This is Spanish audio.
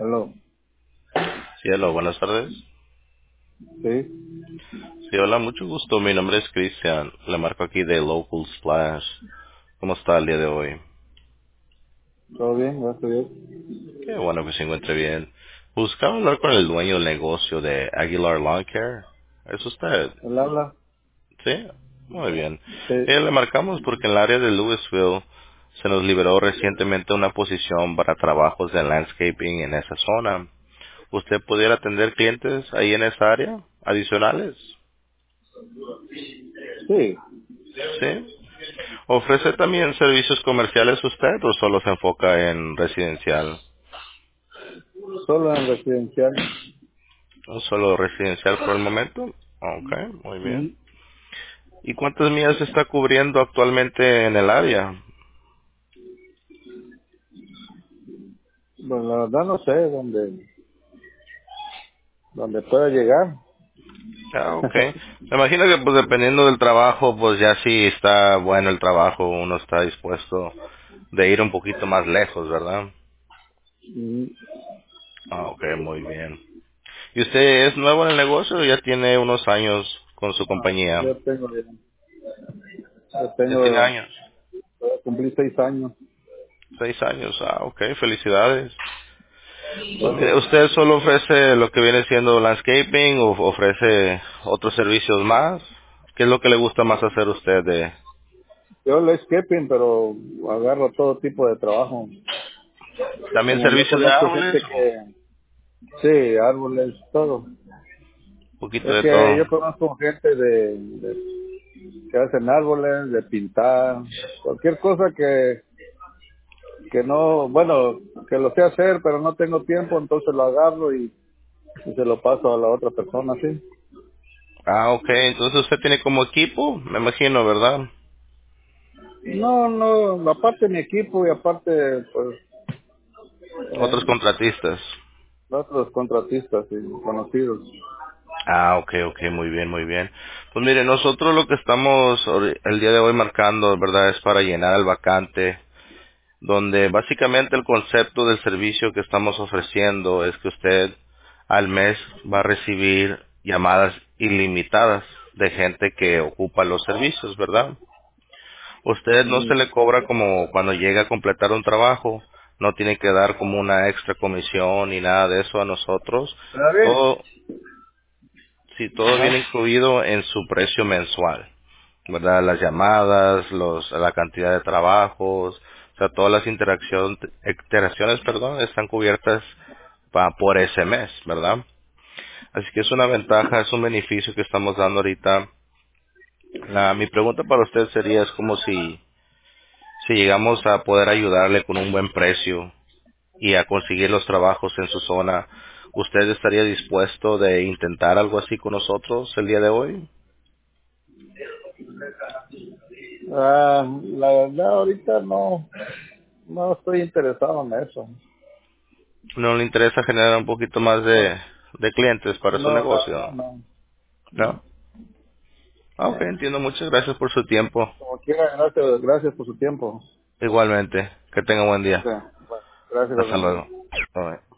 Hello. Sí, hola, buenas tardes. Sí, Sí, hola, mucho gusto. Mi nombre es Cristian. Le marco aquí de Local Splash. ¿Cómo está el día de hoy? todo bien, gracias a Dios. Qué bueno que se encuentre bien. Buscaba hablar con el dueño del negocio de Aguilar Lawn Care. ¿Es usted? ¿Él habla? Sí, muy bien. Sí. Le marcamos porque en el área de Louisville se nos liberó recientemente una posición para trabajos de landscaping en esa zona. ¿Usted pudiera atender clientes ahí en esa área adicionales? Sí, Sí. ¿Ofrece también servicios comerciales usted o solo se enfoca en residencial? solo en residencial. ¿O solo residencial por el momento? Ok, muy bien. Ujú. ¿Y cuántas millas está cubriendo actualmente en el área? Bueno, la verdad no sé dónde pueda llegar. Ah, ok. Me imagino que pues dependiendo del trabajo, pues ya si está bueno el trabajo, uno está dispuesto de ir un poquito más lejos, ¿verdad? Ujú. Ah, ok, muy bien. ¿Y usted es nuevo en el negocio o ya tiene unos años con su compañía? Yo Ya tiene tengo, años. voy a cumplir 6 años. 6 años, ah, ok, felicidades. Pues mire, Gracias. ¿usted solo ofrece lo que viene siendo landscaping o ofrece otros servicios más? ¿Qué es lo que le gusta más hacer a usted de Yo le escaping, pero agarro todo tipo de trabajo. también Como yo servicios de conozco árboles gente o un que, sí, árboles, todo. poquito Es de que todo? yo conozco gente que hacen árboles, de pintar, cualquier cosa que no, bueno, que lo sé hacer, pero no tengo tiempo, entonces lo agarro y se lo paso a la otra persona, ¿sí? Ah, ok, entonces usted tiene como equipo, me imagino, ¿verdad? No, no, aparte mi equipo y aparte, pues, Otros contratistas. otros contratistas y conocidos. Ah, ok, ok, muy bien, muy bien. Pues mire, nosotros lo que estamos el día de hoy marcando, ¿verdad? Es para llenar el vacante donde básicamente el concepto del servicio que estamos ofreciendo es que usted al mes va a recibir llamadas ilimitadas de gente que ocupa los servicios, ¿verdad? Usted no se Ujú. le cobra como cuando llega a completar un trabajo, no tiene que dar como una extra comisión ni nada de eso a nosotros. ¿Está bien? Todo, si todo Ajá. viene incluido en su precio mensual. ¿Verdad? Las llamadas, la cantidad de trabajos, o sea, todas las interacciones, perdón, están cubiertas por ese mes, ¿verdad? Así que es una ventaja, es un beneficio que estamos dando ahorita. Mi pregunta para usted sería, es como si llegamos a poder ayudarle con un buen precio y a conseguir los trabajos en su zona, ¿usted estaría dispuesto de intentar algo así con nosotros el día de hoy? La verdad ahorita no estoy interesado en eso. ¿No le interesa generar un poquito más No, de clientes para su no, la verdad negocio? no. ¿No? Ah, ok, No. entiendo. Muchas gracias por su tiempo. Como quiera, gracias por su tiempo. Igualmente. Que tenga buen Ok, día. bueno, gracias Hasta igualmente. luego. Bye.